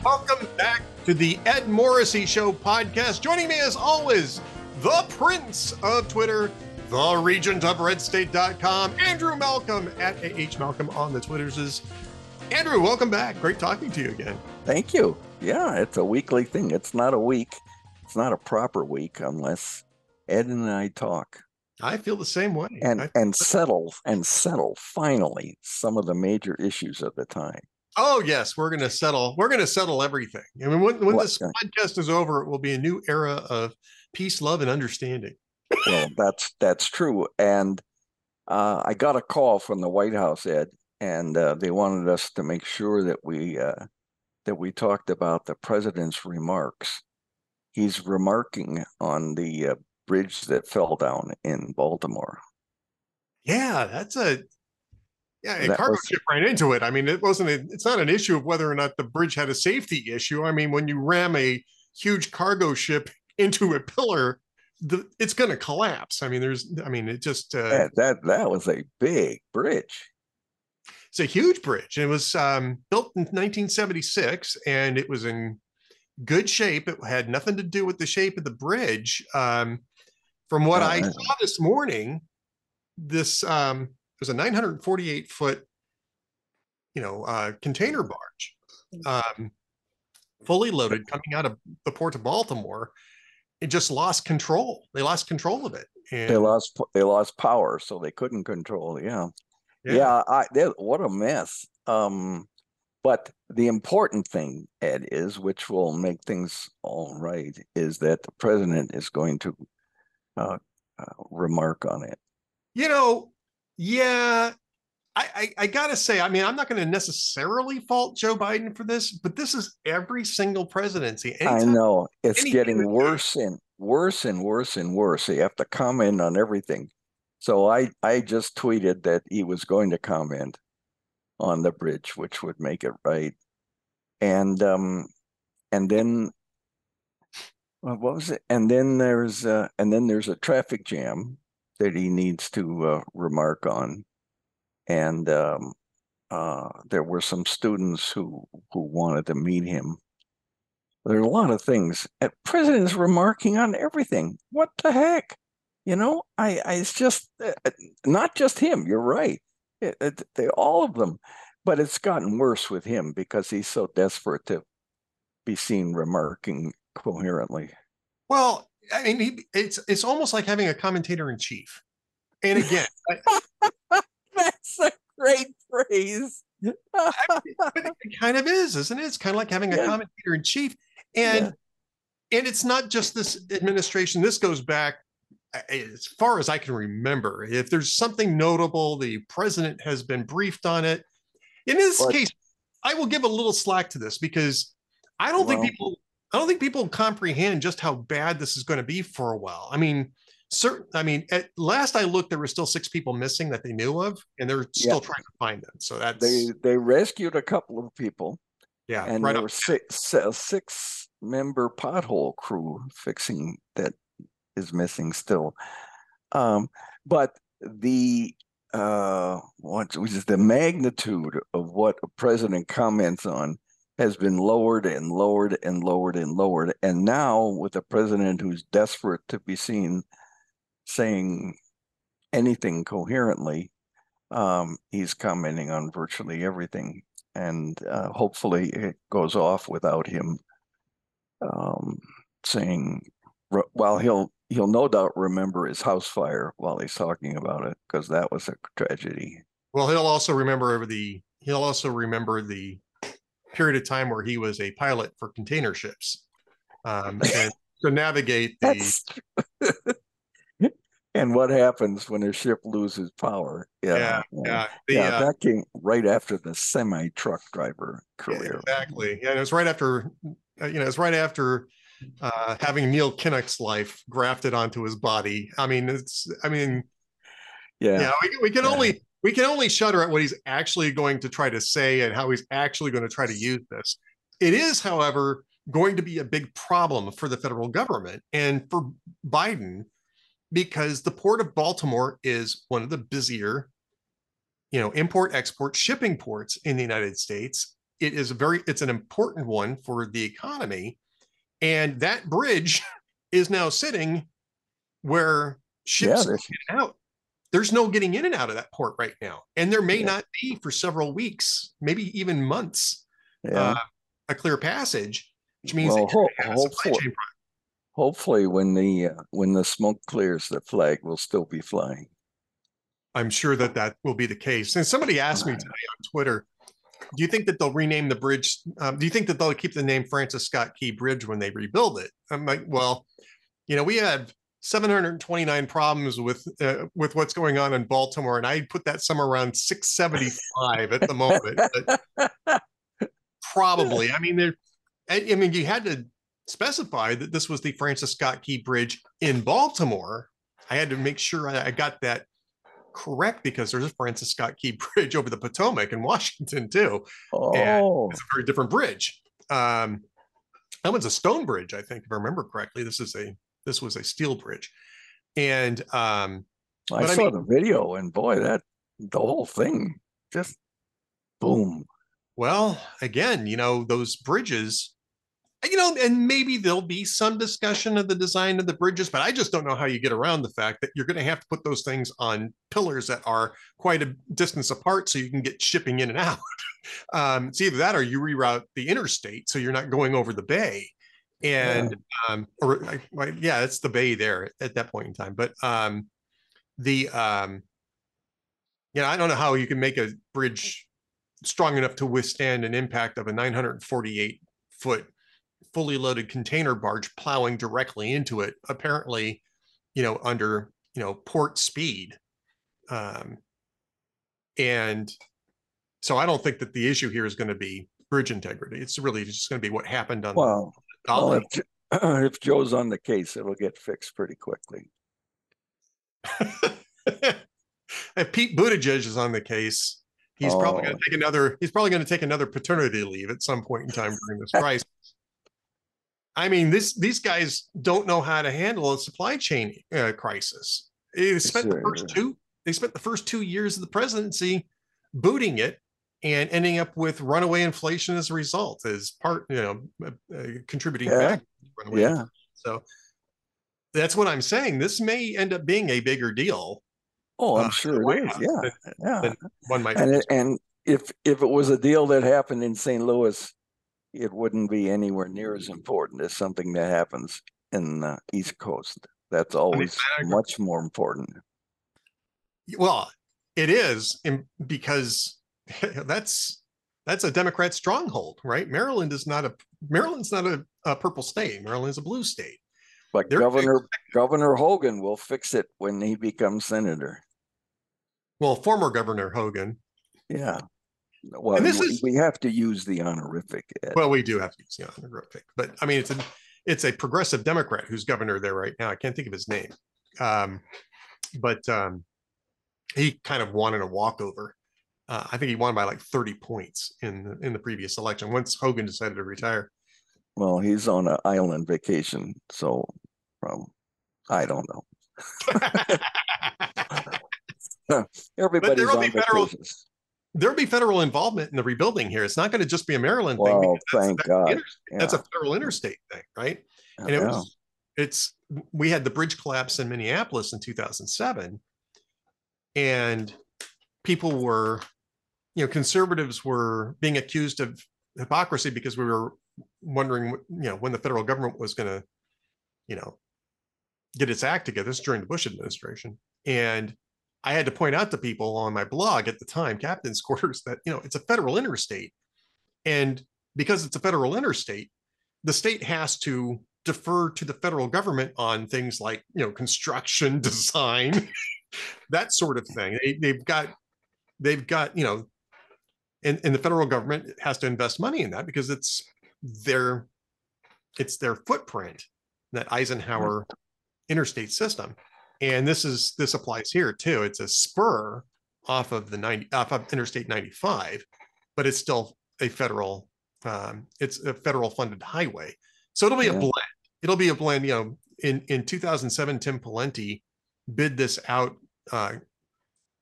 Welcome back to the Ed Morrissey Show podcast. Joining me as always, the Prince of Twitter, the Regent of RedState.com, Andrew Malcolm at AH Malcolm on the Twitters. Andrew, welcome back. Great talking to you again. Thank you. Yeah, it's a weekly thing. It's not a week. It's not a proper week unless Ed and I talk. I feel the same way. And settle finally some of the major issues of the time. Oh yes, we're going to settle everything. I mean, when this podcast is over, it will be a new era of peace, love, and understanding. Well, that's true. And I got a call from the White House, Ed, and they wanted us to make sure that we talked about the president's remarks. He's remarking on the bridge that fell down in Baltimore. Yeah, that's a cargo ship ran into it. I mean, it's not an issue of whether or not the bridge had a safety issue. I mean, when you ram a huge cargo ship into a pillar, it's going to collapse. I mean, it just that was a big bridge. It's a huge bridge. It was built in 1976, and it was in good shape. It had nothing to do with the shape of the bridge. From what I saw this morning, this was a 948-foot, container barge, fully loaded, coming out of the port of Baltimore. It just lost control. They lost control of it. And they lost power, so they couldn't control. Yeah. What a mess. But the important thing, Ed, which will make things all right, is that the president is going to remark on it. Yeah, I gotta say, I mean, I'm not going to necessarily fault Joe Biden for this, but this is every single presidency. I know it's getting worse and worse and worse and worse. You have to comment on everything. So I just tweeted that he was going to comment on the bridge, which would make it right. And then what was it? And then there's a traffic jam that he needs to remark on. And there were some students who wanted to meet him. There are a lot of things. The president's remarking on everything. What the heck? It's just not just him. You're right. They all of them, but it's gotten worse with him because he's so desperate to be seen remarking coherently. Well, I mean, it's almost like having a commentator in chief. And again, that's a great phrase. It kind of is, isn't it? It's kind of like having a commentator in chief. And it's not just this administration. This goes back as far as I can remember. If there's something notable, the president has been briefed on it. In this case, I will give a little slack to this because I don't think people comprehend just how bad this is going to be for a while. I mean, at last I looked, there were still 6 people missing that they knew of, and they're still trying to find them. So they rescued a couple of people. Yeah, and there were 6-member pothole crew fixing that is missing still. But the the magnitude of what a president comments on has been lowered and lowered and lowered and lowered. And now with a president who's desperate to be seen saying anything coherently, he's commenting on virtually everything. And hopefully it goes off without him saying, well, he'll no doubt remember his house fire while he's talking about it, because that was a tragedy. Well, he'll also remember the period of time where he was a pilot for container ships, and to navigate the. And what happens when a ship loses power? That came right after the semi-truck driver career. Yeah, exactly. Yeah, it was right after. Having Neil Kinnock's life grafted onto his body. I mean, we can only shudder at what he's actually going to try to say and how he's actually going to try to use this. It is, however, going to be a big problem for the federal government and for Biden, because the port of Baltimore is one of the busier, import-export shipping ports in the United States. it's an important one for the economy. And that bridge is now sitting where ships get out. There's no getting in and out of that port right now. And there may not be for several weeks, maybe even months, a clear passage, which means hopefully when the smoke clears, the flag will still be flying. I'm sure that will be the case. And somebody asked me today on Twitter, do you think that they'll rename the bridge? Do you think that they'll keep the name Francis Scott Key Bridge when they rebuild it? I'm like, well, we have 729 problems with what's going on in Baltimore, and I put that somewhere around 675 at the moment. But probably, you had to specify that this was the Francis Scott Key Bridge in Baltimore. I had to make sure I got that correct, because there's a Francis Scott Key Bridge over the Potomac in Washington too. And it's a very different bridge. That one's a stone bridge, I think, if I remember correctly. This was a steel bridge. And I saw the video, and boy, the whole thing just boom. Well, again, those bridges, and maybe there'll be some discussion of the design of the bridges, but I just don't know how you get around the fact that you're going to have to put those things on pillars that are quite a distance apart so you can get shipping in and out. It's either that or you reroute the interstate so you're not going over the bay. And it's the bay there at that point in time. But I don't know how you can make a bridge strong enough to withstand an impact of a 948-foot fully loaded container barge plowing directly into it, apparently, under, port speed. And so I don't think that the issue here is going to be bridge integrity. It's really just going to be what happened on the dolly. If Joe's on the case, it'll get fixed pretty quickly. If Pete Buttigieg is on the case, he's probably going to take another paternity leave at some point in time during this crisis. These guys don't know how to handle a supply chain crisis. They spent the first 2 years of the presidency booting it and ending up with runaway inflation as a result, as part, contributing factor. Yeah. So that's what I'm saying. This may end up being a bigger deal. Oh, I'm sure it is. Than one might. And if it was a deal that happened in St. Louis, it wouldn't be anywhere near as important as something that happens in the East Coast. That's always much more important. Well, it is, because that's a Democrat stronghold, right? Maryland's not a purple state. Maryland's a blue state. But Governor Hogan will fix it when he becomes senator. Well, former Governor Hogan. Yeah. Well, we have to use the honorific. Well, we do have to use the honorific, but it's a progressive Democrat who's governor there right now. I can't think of his name, but he kind of won in a walkover. I think he won by like 30 points in the previous election once Hogan decided to retire. Well, he's on an island vacation, so I don't know. Everybody's on vacations. There'll be federal involvement in the rebuilding here. It's not going to just be a Maryland thing. Well, thank God. That's a federal interstate thing, right? And we had the bridge collapse in Minneapolis in 2007, and people were, conservatives were being accused of hypocrisy because we were wondering, when the federal government was going to, get its act together. This during the Bush administration, and I had to point out to people on my blog at the time, Captain's Quarters, that, it's a federal interstate. And because it's a federal interstate, the state has to defer to the federal government on things like, construction, design, that sort of thing. They've got, and the federal government has to invest money in that because it's their footprint, that Eisenhower interstate system. And this applies here too. It's a spur off of Interstate 95, but it's still a federal funded highway. So it'll be a blend. It'll be a blend. In 2007, Tim Pawlenty bid this out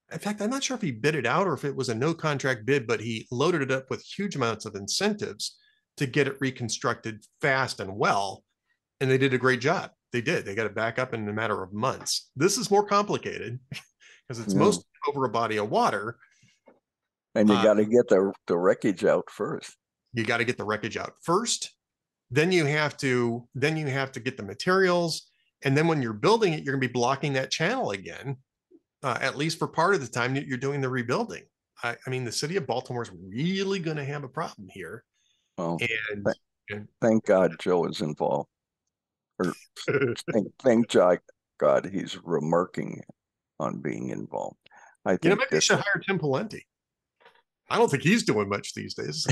In fact, I'm not sure if he bid it out or if it was a no contract bid, but he loaded it up with huge amounts of incentives to get it reconstructed fast and well. And they did a great job. They did. They got it back up in a matter of months. This is more complicated because it's mostly over a body of water. And you got to get the wreckage out first. You got to get the wreckage out first. Then you have to get the materials. And then when you're building it, you're going to be blocking that channel again, at least for part of the time that you're doing the rebuilding. I mean, the city of Baltimore is really going to have a problem here. Oh, and thank God Joe is involved. Or thank God he's remarking on being involved. I think maybe they should hire Tim Pawlenty. I don't think he's doing much these days.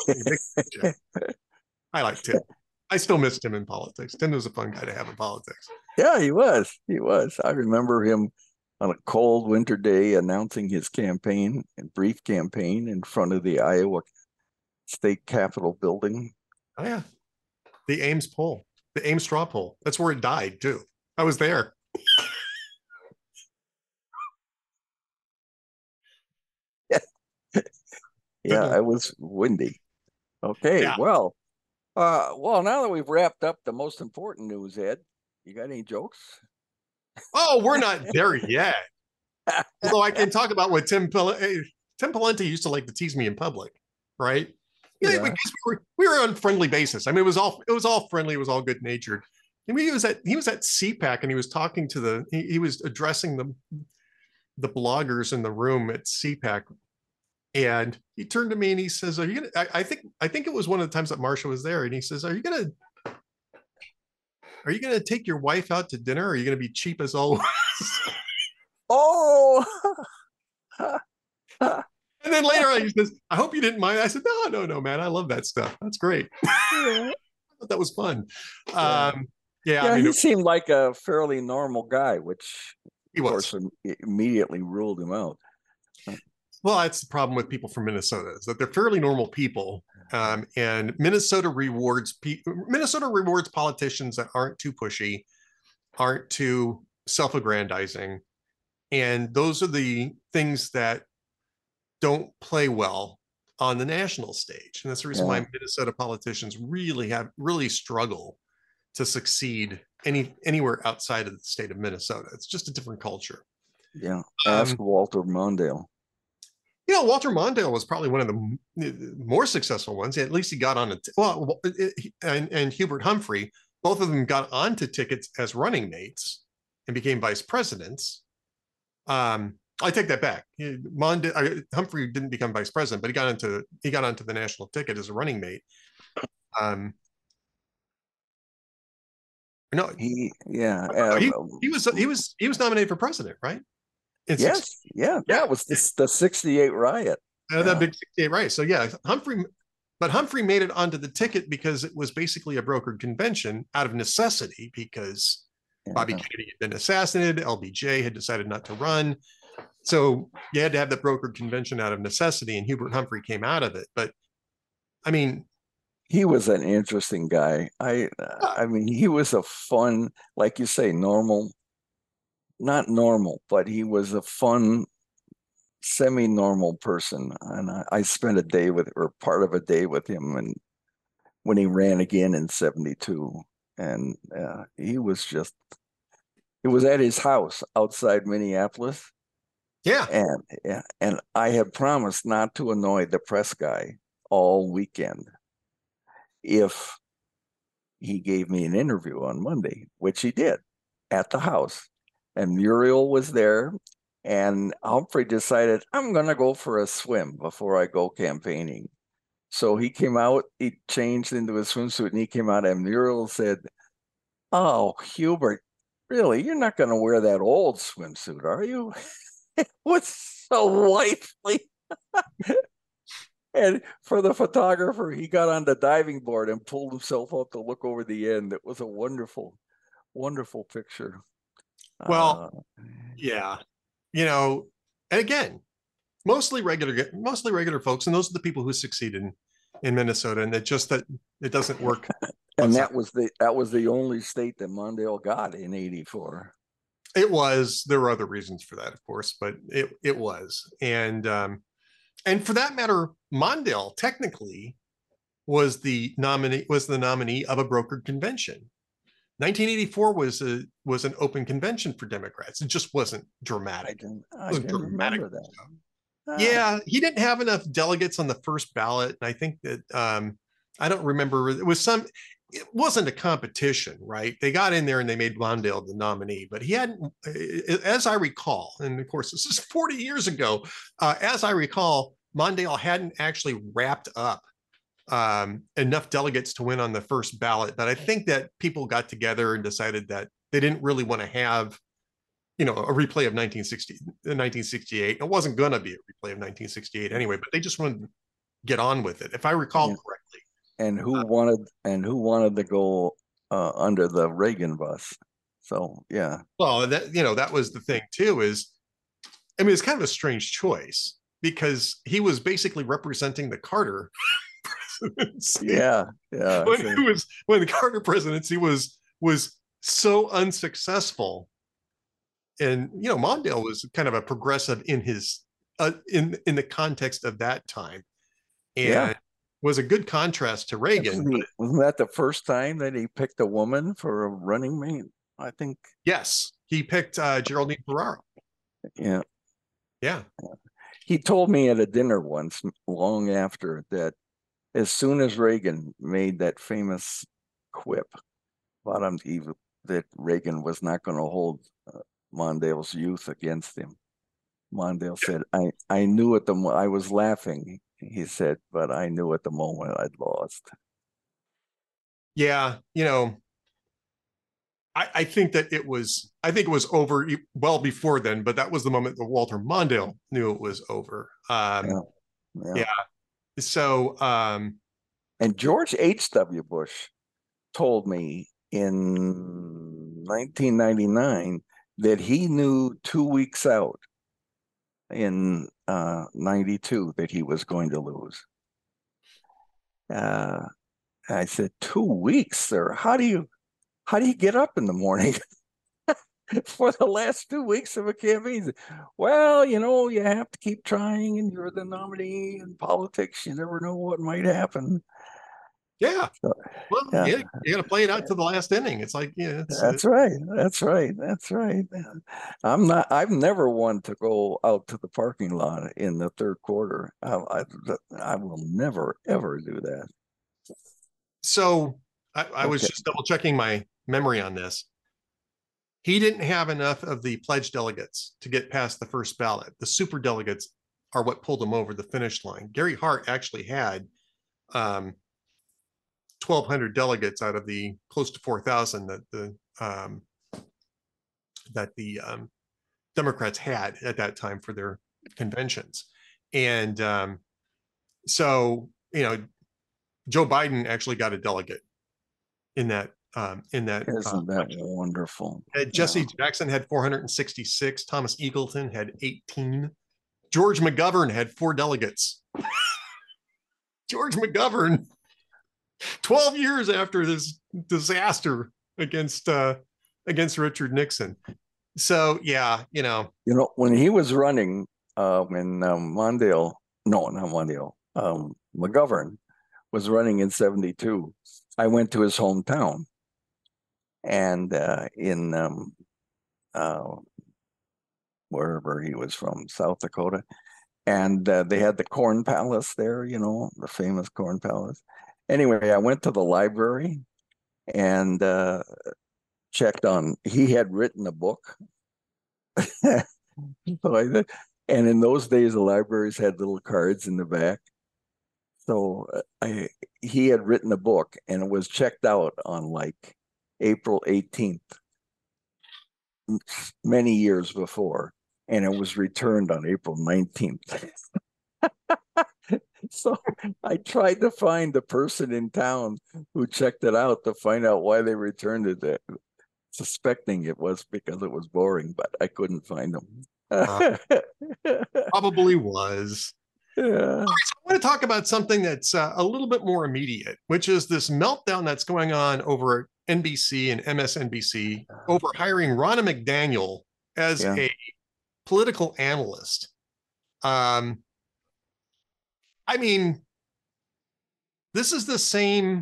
I like Tim. I still miss Tim in politics. Tim was a fun guy to have in politics. Yeah, he was. He was. I remember him on a cold winter day announcing his campaign, a brief campaign in front of the Iowa State Capitol building. Oh, yeah. The Ames poll, the Ames straw poll. That's where it died, too. I was there. Yeah, it was windy. Okay, yeah. Well, now that we've wrapped up the most important news, Ed, you got any jokes? Oh, we're not there yet. Although I can talk about what Tim Pawlenty used to like to tease me in public, right? Yeah. We were on friendly basis. I mean, it was all friendly. It was all good natured. I mean, he was at CPAC and he was talking to he was addressing the bloggers in the room at CPAC. And he turned to me and he says, "Are you gonna?" I think it was one of the times that Marsha was there, and he says, "Are you gonna take your wife out to dinner? Or are you gonna be cheap as always?" Oh. And then later on, he says, "I hope you didn't mind." I said, "No, man. I love that stuff. That's great." I thought that was fun. Yeah, I mean, he seemed like a fairly normal guy, which he was. Of course immediately ruled him out. Well, that's the problem with people from Minnesota, is that they're fairly normal people, and Minnesota rewards politicians that aren't too pushy, aren't too self-aggrandizing, and those are the things that don't play well on the national stage. And that's the reason why Minnesota politicians really struggle to succeed anywhere outside of the state of Minnesota. It's just a different culture. Yeah, ask Walter Mondale. Walter Mondale was probably one of the more successful ones. At least he got on and Hubert Humphrey, both of them got onto tickets as running mates and became vice presidents. I take that back. Humphrey didn't become vice president, but he got onto the national ticket as a running mate. He was nominated for president, right? Yes, that was the 68 riot. That big 68 riot. So yeah, Humphrey made it onto the ticket because it was basically a brokered convention out of necessity, because Bobby Kennedy had been assassinated, LBJ had decided not to run. So you had to have the brokered convention out of necessity, and Hubert Humphrey came out of it. But I mean, he was an interesting guy. I mean, he was a fun, like you say, not normal, but he was a fun, semi-normal person. And I spent part of a day with him, and when he ran again in 72, and it was at his house outside Minneapolis. Yeah. And I had promised not to annoy the press guy all weekend if he gave me an interview on Monday, which he did at the house. And Muriel was there, and Humphrey decided, I'm going to go for a swim before I go campaigning. So he came out, he changed into a swimsuit, and he came out, and Muriel said, "Oh, Hubert, really, you're not going to wear that old swimsuit, are you?" It was so wifely. And for the photographer, he got on the diving board and pulled himself up to look over the end. It was a wonderful, wonderful picture. Well, yeah, and again, mostly regular folks, and those are the people who succeed in Minnesota, and that it doesn't work. And that was the only state that Mondale got in '84. There were other reasons for that, of course, but it was. And for that matter, Mondale technically was the nominee of a brokered convention. 1984 was an open convention for Democrats. It just wasn't dramatic. I didn't remember that. Yeah, he didn't have enough delegates on the first ballot, and I think that I don't remember. It wasn't a competition, right? They got in there and they made Mondale the nominee, but he hadn't, as I recall, and of course this is 40 years ago. As I recall, Mondale hadn't actually wrapped up enough delegates to win on the first ballot. But I think that people got together and decided that they didn't really want to have, a replay of 1968. It wasn't going to be a replay of 1968 anyway, but they just wanted to get on with it, if I recall correctly. And who wanted to go under the Reagan bus? So yeah. Well, that was the thing too. It's kind of a strange choice because he was basically representing the Carter presidency. Yeah. When the Carter presidency was so unsuccessful, and Mondale was kind of a progressive in his in the context of that time, and was a good contrast to Reagan. Wasn't that the first time that he picked a woman for a running mate? I think. Yes, he picked Geraldine Ferraro. Yeah. Yeah. He told me at a dinner once, long after, that as soon as Reagan made that famous quip about him, that Reagan was not going to hold Mondale's youth against him, Mondale said, I knew at I was laughing, he said, but I knew at the moment I'd lost. Yeah, I think it was over well before then, but that was the moment that Walter Mondale knew it was over. Yeah. So, and George H.W. Bush told me in 1999 that he knew 2 weeks out in 92 that he was going to lose. I said, 2 weeks, sir. How do you get up in the morning for the last 2 weeks of a campaign? Well, you have to keep trying, and you're the nominee in politics. You never know what might happen. Yeah. So, well, you got to play it out to the last inning. It's like, that's right. I've never wanted to go out to the parking lot in the third quarter. I will never, ever do that. So I was just double checking my memory on this. He didn't have enough of the pledged delegates to get past the first ballot. The super delegates are what pulled him over the finish line. Gary Hart actually had 1,200 delegates out of the close to 4,000 that the Democrats had at that time for their conventions. And so, Joe Biden actually got a delegate in that. Isn't that wonderful? Jesse Jackson had 466. Thomas Eagleton had 18. George McGovern had 4 delegates. George McGovern, 12 years after this disaster against Richard Nixon. So yeah, when he was running, when McGovern was running in 72, I went to his hometown, and in wherever he was from, South Dakota, and they had the Corn Palace there, the famous Corn Palace. Anyway, I went to the library and checked on. He had written a book. And in those days, the libraries had little cards in the back. So he had written a book, and it was checked out on like April 18th, many years before, and it was returned on April 19th. So I tried to find the person in town who checked it out to find out why they returned it, suspecting it was because it was boring, but I couldn't find them. Probably was. Yeah. I want to talk about something that's a little bit more immediate, which is this meltdown that's going on over at NBC and MSNBC over hiring Ronna McDaniel as a political analyst. I mean, this is the same.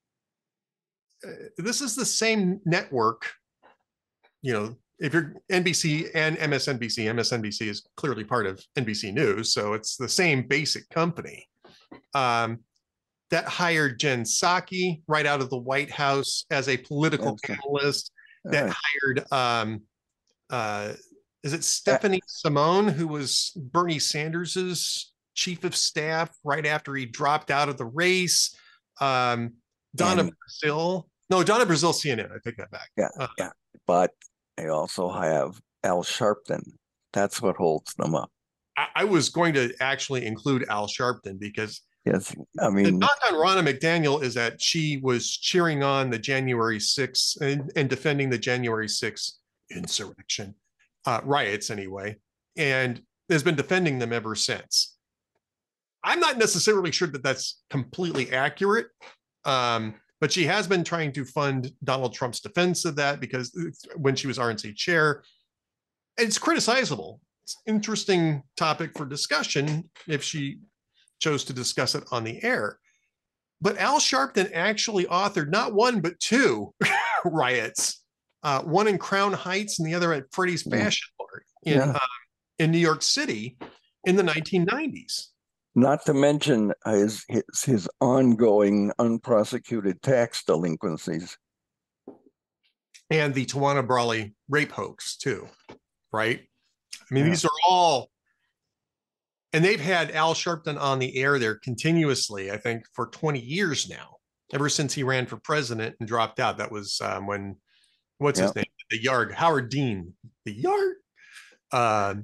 This is the same network. You know, if you're NBC and MSNBC is clearly part of NBC News, so it's the same basic company. That hired Jen Psaki right out of the White House as a political analyst. That hired, is it Stephanie Simone, who was Bernie Sanders's chief of staff right after he dropped out of the race? Donna Brazile, CNN. I take that back. Yeah. But they also have Al Sharpton. That's what holds them up. I was going to actually include Al Sharpton because yes, I mean, the knock on Ronna McDaniel is that she was cheering on the January 6th and defending the January 6th insurrection, riots anyway, and has been defending them ever since. I'm not necessarily sure that that's completely accurate, but she has been trying to fund Donald Trump's defense of that because when she was RNC chair, it's criticizable. It's an interesting topic for discussion if she chose to discuss it on the air. But Al Sharpton actually authored not one, but two riots, one in Crown Heights and the other at Freddy's Fashion Mart in New York City in the 1990s. Not to mention his ongoing unprosecuted tax delinquencies. And the Tawana Brawley rape hoax too, right? I mean, these are all, and they've had Al Sharpton on the air there continuously, I think, for 20 years now, ever since he ran for president and dropped out. That was when, what's his name? The Yard, Howard Dean, the Yard.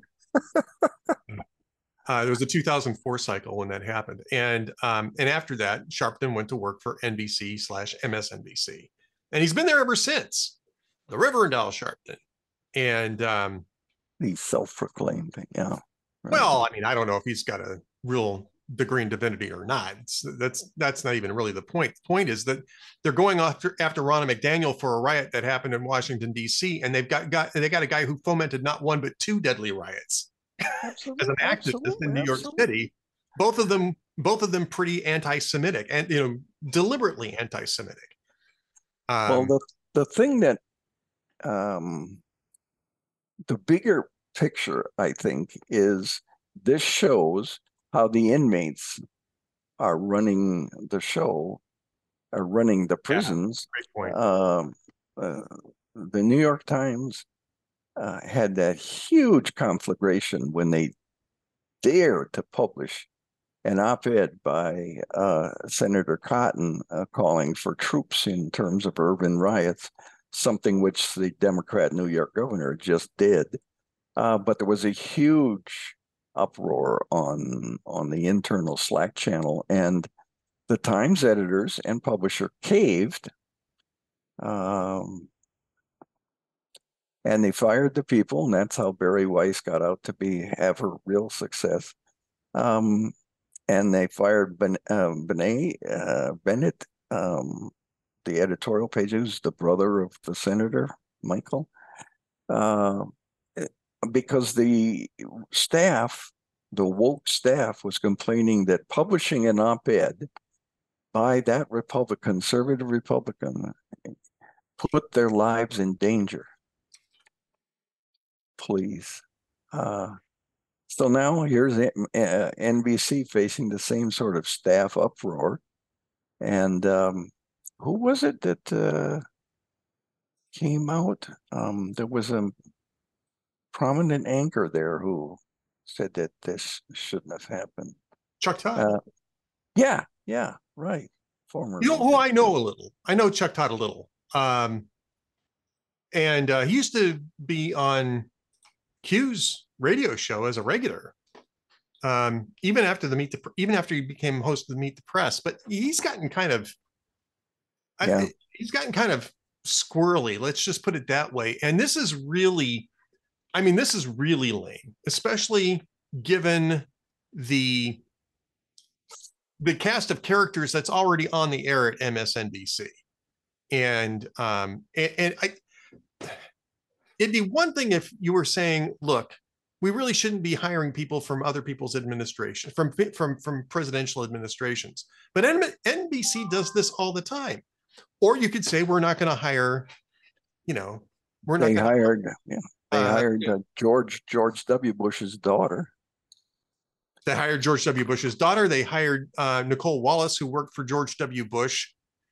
There was a 2004 cycle when that happened. And after that, Sharpton went to work for NBC/MSNBC. And he's been there ever since, the Reverend Al Sharpton. And he's self-proclaimed, Right. Well, I mean, I don't know if he's got a real degree in divinity or not. That's not even really the point. The point is that they're going after Ronna McDaniel for a riot that happened in Washington, D.C., and they got a guy who fomented not one but two deadly riots. As an activist in New York City, both of them pretty anti-Semitic and deliberately anti-Semitic. Well, the thing that the bigger picture, I think, is this shows how the inmates are running the show, are running the prisons. Great point. The New York Times had that huge conflagration when they dared to publish an op-ed by Senator Cotton calling for troops in terms of urban riots, something which the Democrat New York governor just did. But there was a huge uproar on the internal Slack channel, and the Times editors and publisher caved. And they fired the people, and that's how Bari Weiss got out to have her real success. And they fired Bennett, the editorial page, who's the brother of the senator, Michael, because the staff, the woke staff, was complaining that publishing an op-ed by that conservative Republican, put their lives in danger. Please. So now here's NBC facing the same sort of staff uproar. And who was it that came out? There was a prominent anchor there who said that this shouldn't have happened. Chuck Todd. Yeah, right. Former. You know who I know a little. I know Chuck Todd a little. And he used to be on Q's radio show as a regular, even after he became host of the Meet the Press. But he's gotten kind of squirrely. Let's just put it that way. And this is really lame, especially given the the cast of characters that's already on the air at MSNBC. And it'd be one thing if you were saying, look, we really shouldn't be hiring people from other people's administration, from presidential administrations. But NBC does this all the time. Or you could say, we're not going to hire, we're not. They hired George W. Bush's daughter. They hired George W. Bush's daughter. They hired Nicole Wallace, who worked for George W. Bush.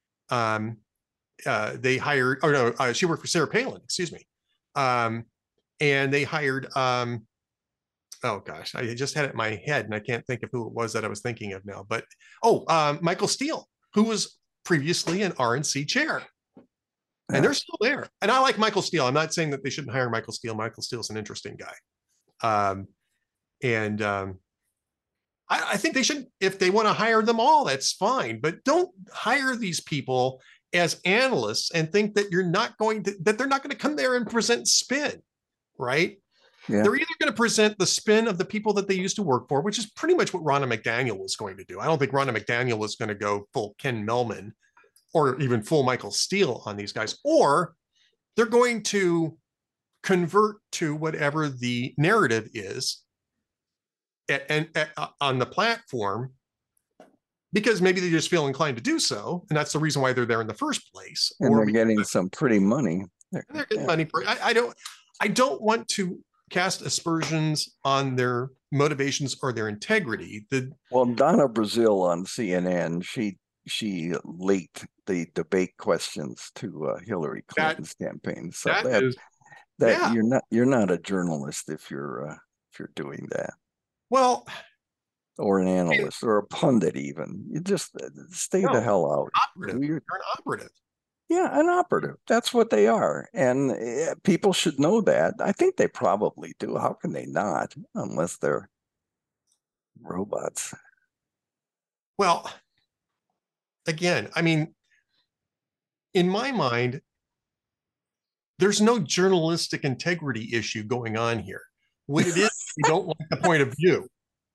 They hired, she worked for Sarah Palin, excuse me. And they hired, oh gosh, I just had it in my head and I can't think of who it was that I was thinking of now. But, Michael Steele, who was previously an RNC chair. And they're still there. And I like Michael Steele. I'm not saying that they shouldn't hire Michael Steele. Michael Steele's an interesting guy. I think they should, if they want to hire them all, that's fine. But don't hire these people as analysts and think that they're not going to come there and present spin, right? Yeah. They're either going to present the spin of the people that they used to work for, which is pretty much what Ronna McDaniel was going to do. I don't think Ronna McDaniel was going to go full Ken Mehlman or even full Michael Steele on these guys, or they're going to convert to whatever the narrative is on the platform, because maybe they just feel inclined to do so, and that's the reason why they're there in the first place. And they're getting some pretty money. They're getting money. I don't want to cast aspersions on their motivations or their integrity. Well, Donna Brazile on CNN, she leaked the debate questions to Hillary Clinton's campaign. So you're not a journalist if you're doing that. Well, or an analyst or a pundit, even. You just stay the hell out. You're an operative. Yeah, an operative. That's what they are. And people should know that. I think they probably do. How can they not? Unless they're robots. Well, again, I mean, in my mind, there's no journalistic integrity issue going on here. What it is, you don't like the point of view.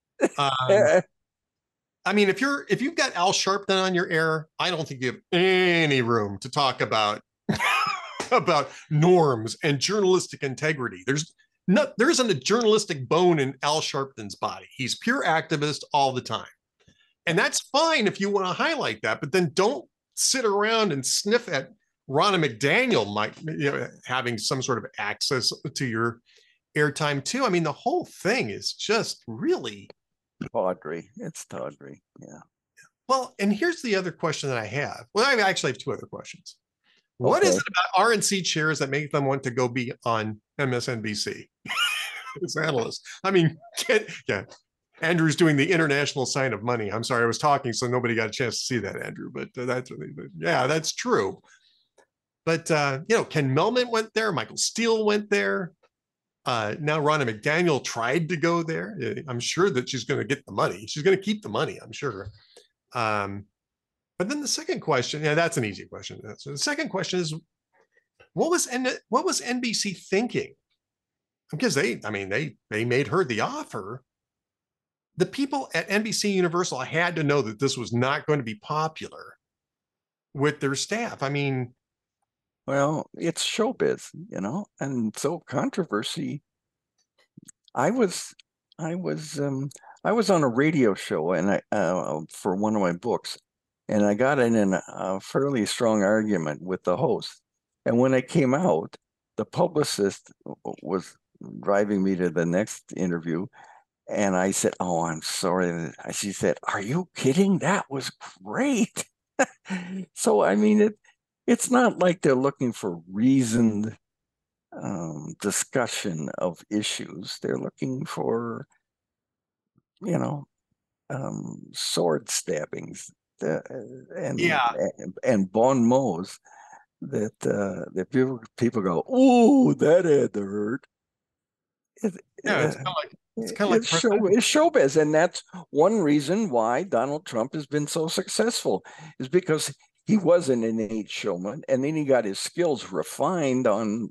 I mean, if you've got Al Sharpton on your air, I don't think you have any room to talk about about norms and journalistic integrity. There isn't a journalistic bone in Al Sharpton's body. He's pure activist all the time. And that's fine if you want to highlight that, but then don't sit around and sniff at Ronna McDaniel having some sort of access to your airtime too. I mean, the whole thing is just really tawdry. It's tawdry. Yeah. Well, and here's the other question that I have. Well, I actually have two other questions. Okay. What is it about RNC chairs that make them want to go be on MSNBC as analysts? I mean, Andrew's doing the international sign of money. I'm sorry, I was talking, so nobody got a chance to see that, Andrew. But that's true. But Ken Mehlman went there. Michael Steele went there. Now Ronna McDaniel tried to go there. I'm sure that she's going to get the money. She's going to keep the money, I'm sure. But then the second question, that's an easy question. So the second question is, what was NBC thinking? Because they made her the offer. The people at NBC Universal had to know that this was not going to be popular with their staff. I mean, well, it's showbiz, and so controversy. I was on a radio show, and for one of my books, and I got in a fairly strong argument with the host. And when I came out, the publicist was driving me to the next interview, and I said, "Oh, I'm sorry." She said, "Are you kidding? That was great." So I mean, it's not like they're looking for reasoned discussion of issues. They're looking for, sword stabbings and bon mots that people go, "Oh, that had to hurt." It's kind of like it's showbiz, and that's one reason why Donald Trump has been so successful, is because he was an innate showman, and then he got his skills refined on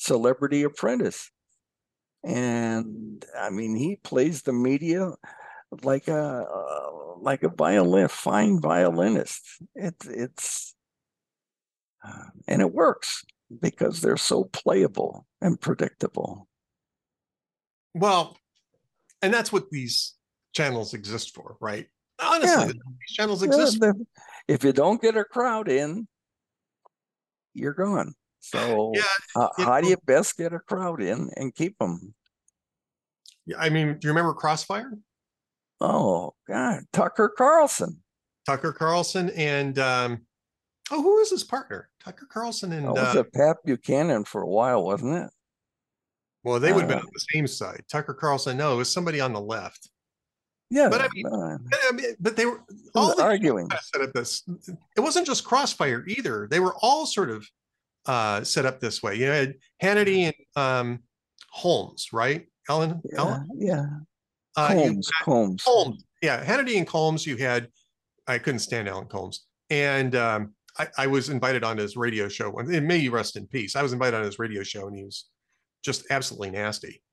Celebrity Apprentice. And I mean, he plays the media like a fine violinist. It's and it works because they're so playable and predictable. Well, and that's what these channels exist for, right? Honestly, Yeah. these channels exist. If you don't get a crowd in, you're gone. So how do you best get a crowd in and keep them? I mean, do you remember Crossfire? Oh God, Tucker Carlson. Tucker Carlson and who is his partner? Tucker Carlson and was it Pat Buchanan for a while, wasn't it? Well, they would have been on the same side. Tucker Carlson, no, it was somebody on the left. Yeah, but but they were all arguing. Set up this. It wasn't just Crossfire either. They were all sort of set up this way. You had Hannity and Holmes, right? Ellen. Yeah. Combs. Yeah, Hannity and Combs. You had. I couldn't stand Alan Combs, and I was invited on his radio show. And may he rest in peace. I was invited on his radio show, and he was just absolutely nasty.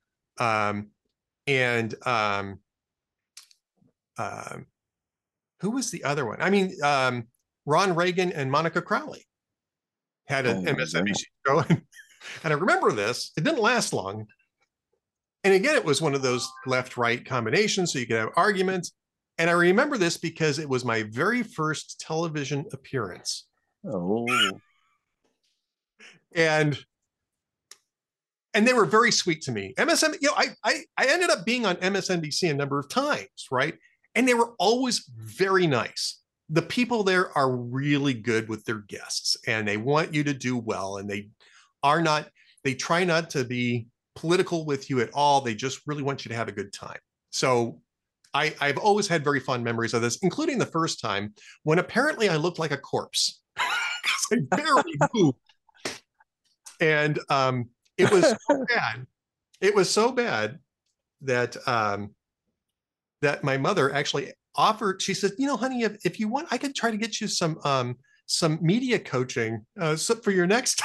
Who was the other one? I mean, Ron Reagan and Monica Crowley had an MSNBC show. And I remember this. It didn't last long. And again, it was one of those left-right combinations, so you could have arguments. And I remember this because it was my very first television appearance. Oh. And they were very sweet to me. I ended up being on MSNBC a number of times, right? And they were always very nice. The people there are really good with their guests, and they want you to do well. And they try not to be political with you at all. They just really want you to have a good time. So I've always had very fond memories of this, including the first time when apparently I looked like a corpse because I barely moved. And it was so bad. It was so bad that that my mother actually offered. She said, honey, if you want, I could try to get you some media coaching for your next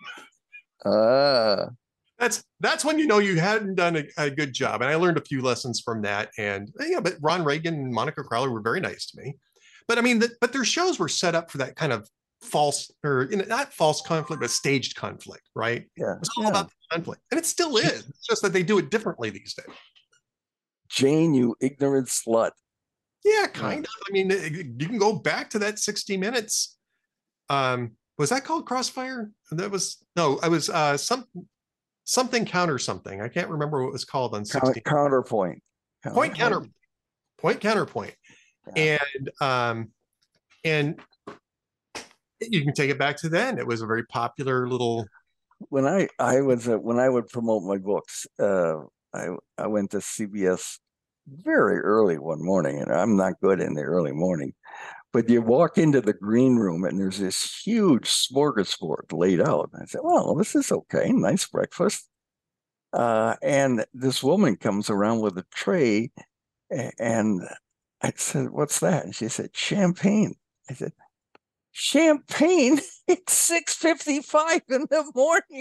time. That's when you hadn't done a good job. And I learned a few lessons from that. And but Ron Reagan and Monica Crowley were very nice to me. But I mean, but their shows were set up for that kind of false, or not false conflict, but staged conflict, right? Yeah. It's all about the conflict. And it still is. It's just that they do it differently these days. Jane, you ignorant slut. Yeah, kind of. I mean, you can go back to that 60 Minutes. Was that called Crossfire? That was I was something counter something. I can't remember what it was called on 60. Counterpoint. Point counterpoint. Yeah. And you can take it back to then. It was a very popular little. When I would promote my books, I went to CBS very early one morning, and I'm not good in the early morning. But you walk into the green room and there's this huge smorgasbord laid out. I said, well, this is okay. Nice breakfast. And this woman comes around with a tray, and I said, what's that? And she said, champagne. I said, champagne? It's 6:55 in the morning.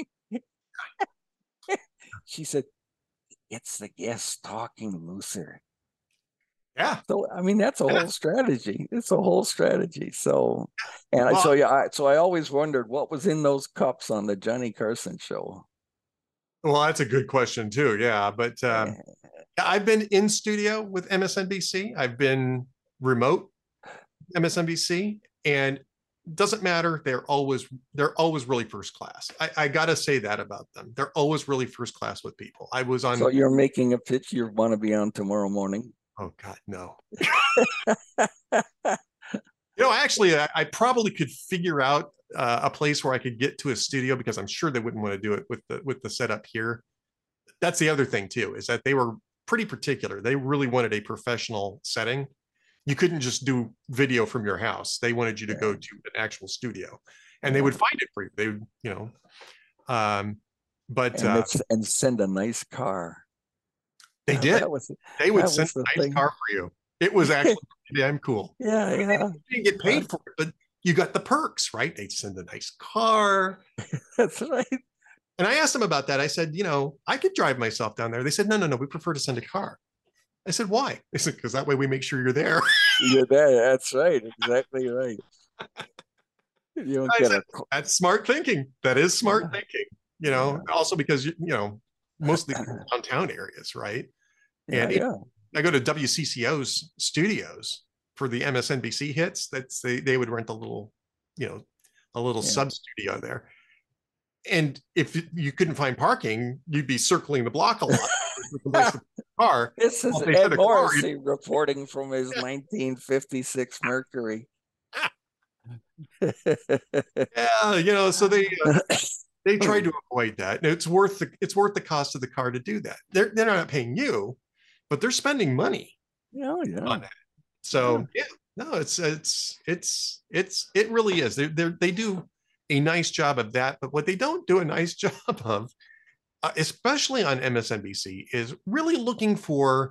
She said, it's the guests talking looser. Yeah. So I mean, that's a whole strategy. It's a whole strategy. So, and so I always wondered what was in those cups on the Johnny Carson show. Well, that's a good question too. Yeah, but I've been in studio with MSNBC. I've been remote MSNBC, and doesn't matter. They're always really first class. I gotta say that about them. They're always really first class with people. I was on. So you're making a pitch you want to be on tomorrow morning? Oh God, no. Actually, I probably could figure out a place where I could get to a studio, because I'm sure they wouldn't want to do it with the setup here. That's the other thing too, is that they were pretty particular. They really wanted a professional setting. You couldn't just do video from your house. They wanted you to go to an actual studio, and they would find it for you. They would, and send a nice car. They did. They would send a nice car for you. It was actually damn cool. Yeah. You didn't get paid for it, but you got the perks, right? They'd send a nice car. That's right. And I asked them about that. I said, I could drive myself down there. They said, no, we prefer to send a car. I said, why? They said, because that way we make sure you're there. You're there. That's right. Exactly right. You don't I get said, a that's smart thinking. That is smart yeah, thinking. yeah, Also because most of these are downtown areas, right? yeah, And yeah. I go to WCCO's studios for the MSNBC hits. They would rent a little Yeah. sub studio there. And if you couldn't find parking, you'd be circling the block a lot. Place to car. This is Well, Ed Morrissey reporting from his 1956 Mercury. Yeah, so they tried to avoid that. And it's worth the cost of the car to do that. They're not paying you, but they're spending money Yeah, yeah. on that. So yeah, no, it really is. They do a nice job of that, but what they don't do a nice job of, especially on MSNBC, is really looking for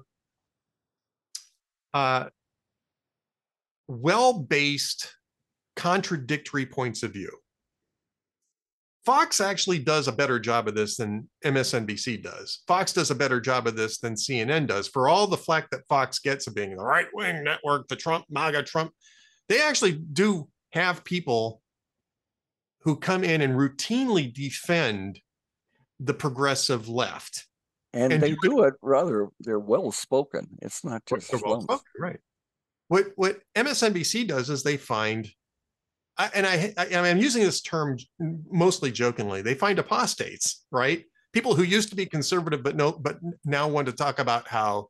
well-based, contradictory points of view. Fox actually does a better job of this than MSNBC does. Fox does a better job of this than CNN does. For all the flack that Fox gets of being the right-wing network, the Trump, MAGA Trump, they actually do have people who come in and routinely defend the progressive left. And they do it rather, they're well-spoken. It's not just well-spoken, right. What MSNBC does is they find, I'm using this term mostly jokingly, they find apostates, right? People who used to be conservative, but now want to talk about how,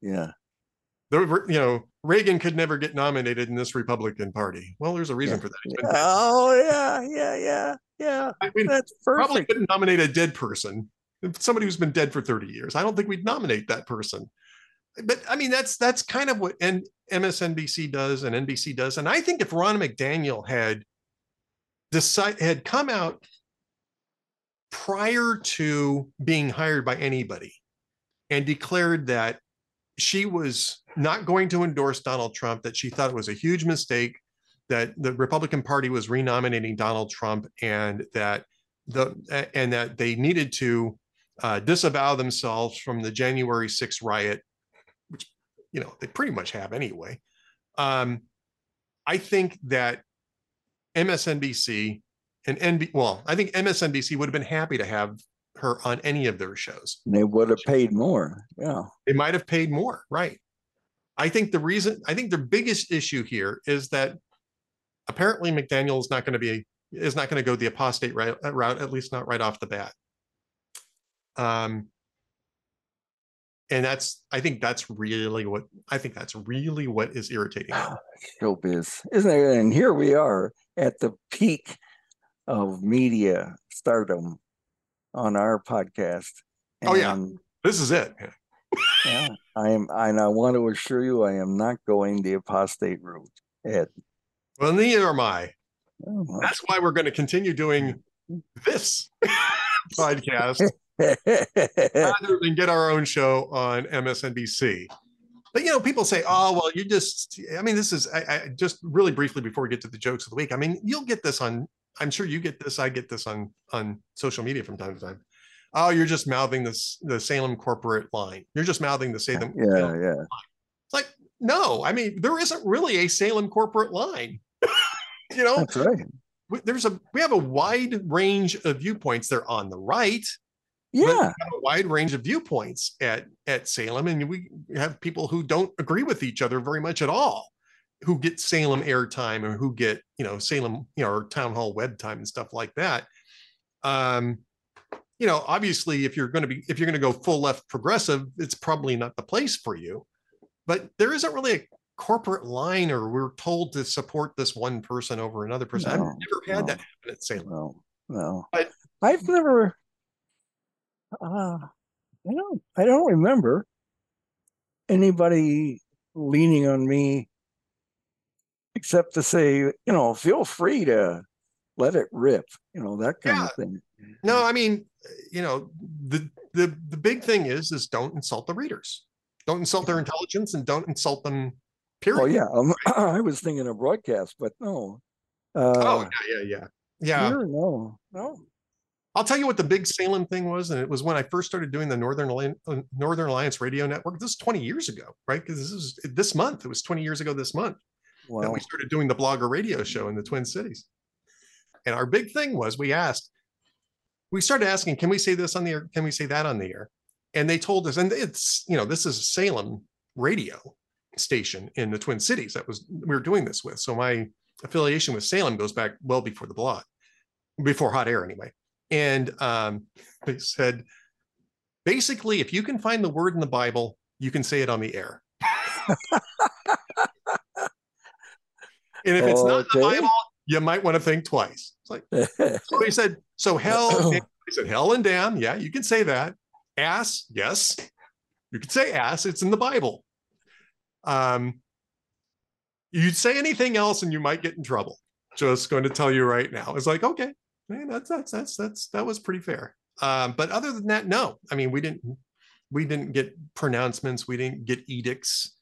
Reagan could never get nominated in this Republican Party. Well, there's a reason for that. Oh yeah. I mean, that's perfect. Probably couldn't nominate a dead person, somebody who's been dead for 30 years. I don't think we'd nominate that person. But I mean, that's kind of what MSNBC does and NBC does. And I think if Ronna McDaniel had come out prior to being hired by anybody and declared that she was not going to endorse Donald Trump, that she thought it was a huge mistake, that the Republican Party was renominating Donald Trump, and that they needed to disavow themselves from the January 6th riot, which they pretty much have anyway. I think that MSNBC and I think MSNBC would have been happy to have her on any of their shows. They would have paid more. Yeah, they might have paid more, right? I think the biggest issue here is that apparently McDaniel is not going to go the apostate route, at least not right off the bat. And I think that's really what is irritating. Showbiz, isn't it? And here we are at the peak of media stardom on our podcast. And this is it. Yeah, and I want to assure you, I am not going the apostate route, Ed. Well, neither am I. That's why we're going to continue doing this podcast rather than get our own show on MSNBC. But people say, "Oh, well, this is." I just really briefly before we get to the jokes of the week. I mean, you'll get this on. I'm sure you get this. I get this on social media from time to time. Oh, you're just mouthing the Salem corporate line. You're just mouthing the Salem. Yeah. It's like, no, I mean, there isn't really a Salem corporate line. That's right. We have a wide range of viewpoints. They're on the right. Yeah. We have a wide range of viewpoints at Salem, and we have people who don't agree with each other very much at all, who get Salem airtime or who get Salem or town hall web time and stuff like that. Obviously, if you're going to go full left progressive, it's probably not the place for you. But there isn't really a corporate line, or we're told to support this one person over another person. I've never had that happen at Salem. No. But I've never. I don't remember anybody leaning on me except to say, feel free to let it rip, that kind of thing. No, I mean, the big thing is don't insult the readers. Don't insult their intelligence, and don't insult them, period. Oh, yeah. I was thinking of broadcast, but no. Yeah. Here, no. I'll tell you what the big Salem thing was, and it was when I first started doing the Northern Alliance Radio Network. This is 20 years ago, right? Because this month. It was 20 years ago this month that we started doing the Blogger Radio Show in the Twin Cities. And our big thing was we started asking, can we say this on the air? Can we say that on the air? And they told us, and it's, this is a Salem radio station in the Twin Cities we were doing this with. So my affiliation with Salem goes back well before the blog, before Hot Air anyway. And they said, basically, if you can find the word in the Bible, you can say it on the air. And if it's not in the Bible, you might want to think twice. It's like, so he said, so hell, he said, hell and damn. Yeah, you can say that. Ass. Yes, you can say ass. It's in the Bible. You'd say anything else and you might get in trouble. Just going to tell you right now. It's like, okay. Man, that was pretty fair. But other than that, no. I mean, we didn't get pronouncements. We didn't get edicts.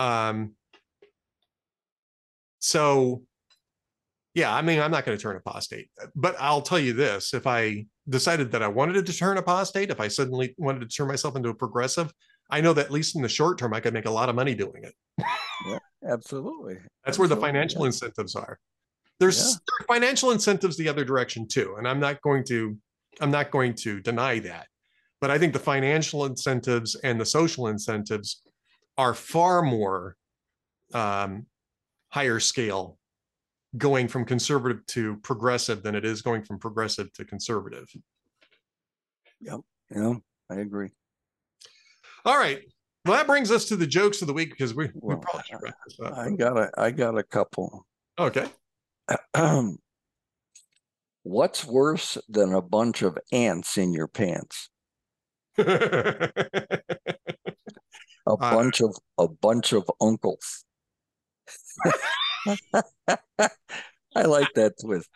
So, yeah, I mean, I'm not going to turn apostate. But I'll tell you this: if I decided that I wanted to turn apostate, if I suddenly wanted to turn myself into a progressive, I know that at least in the short term, I could make a lot of money doing it. Yeah, absolutely. That's where the financial incentives are. There are financial incentives the other direction too, and I'm not going to deny that. But I think the financial incentives and the social incentives are far more higher scale going from conservative to progressive than it is going from progressive to conservative. Yep, I agree. All right. Well, that brings us to the jokes of the week because we probably should wrap this up. I got a couple. Okay. What's worse than a bunch of ants in your pants? A bunch of uncles. I like that twist.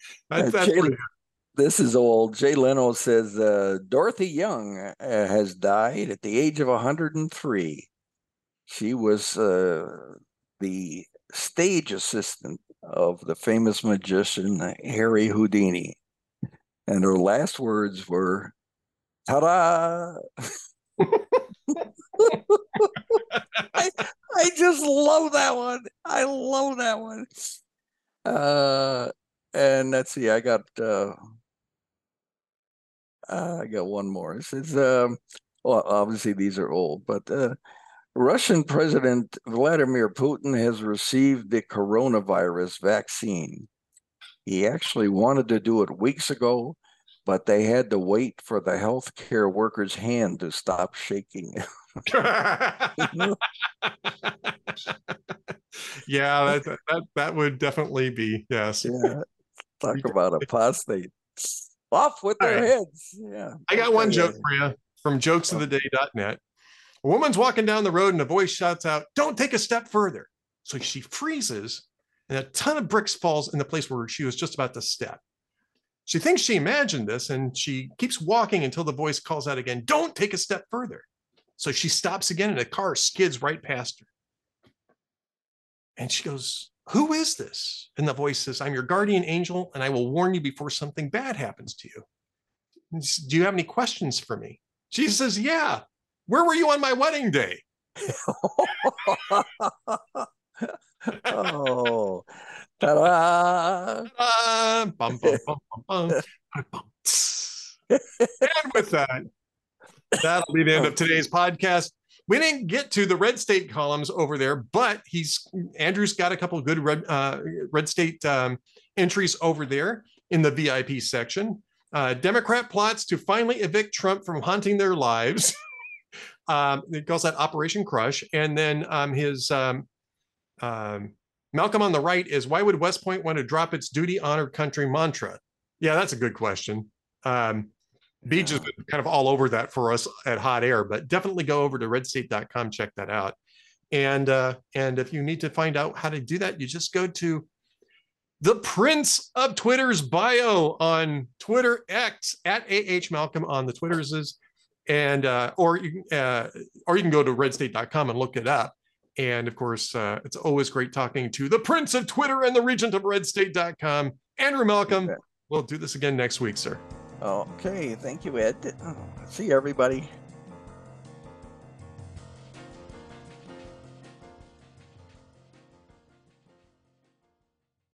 This is old. Jay Leno says Dorothy Young has died at the age of 103. She was the stage assistant of the famous magician Harry Houdini. And her last words were, ta-da! I just love that one. I love that one. And let's see, I got one more. It says, well, obviously these are old, but Russian President Vladimir Putin has received the coronavirus vaccine. He actually wanted to do it weeks ago, but they had to wait for the healthcare worker's hand to stop shaking. Yeah, that would definitely be, yes. Yeah, talk about apostate. Off with their heads. Yeah. I got one joke for you from jokesoftheday.net. A woman's walking down the road and a voice shouts out, "Don't take a step further." So she freezes and a ton of bricks falls in the place where she was just about to step. She thinks she imagined this and she keeps walking until the voice calls out again, "Don't take a step further." So she stops again and a car skids right past her. And she goes, "Who is this?" And the voice says, "I'm your guardian angel and I will warn you before something bad happens to you. Do you have any questions for me?" She says, "Yeah. Where were you on my wedding day?" Oh, ta-da! Bum, bum, bum, bum, bum. And with that, that'll be the end of today's podcast. We didn't get to the red state columns over there, but Andrew's got a couple of good red state entries over there in the VIP section. Democrat plots to finally evict Trump from haunting their lives. He calls that Operation Crush. And then his Malcolm on the right is, why would West Point want to drop its duty, honor, country mantra? Yeah, that's a good question. Beach has been kind of all over that for us at Hot Air, but definitely go over to redstate.com, check that out. And if you need to find out how to do that, you just go to the Prince of Twitter's bio on Twitter X at AH Malcolm on the Twitters, and or you can go to redstate.com and look it up. And of course, it's always great talking to the Prince of Twitter and the Regent of redstate.com, Andrew Malcolm. Okay. We'll do this again next week, sir. Okay, thank you, Ed. See you, everybody.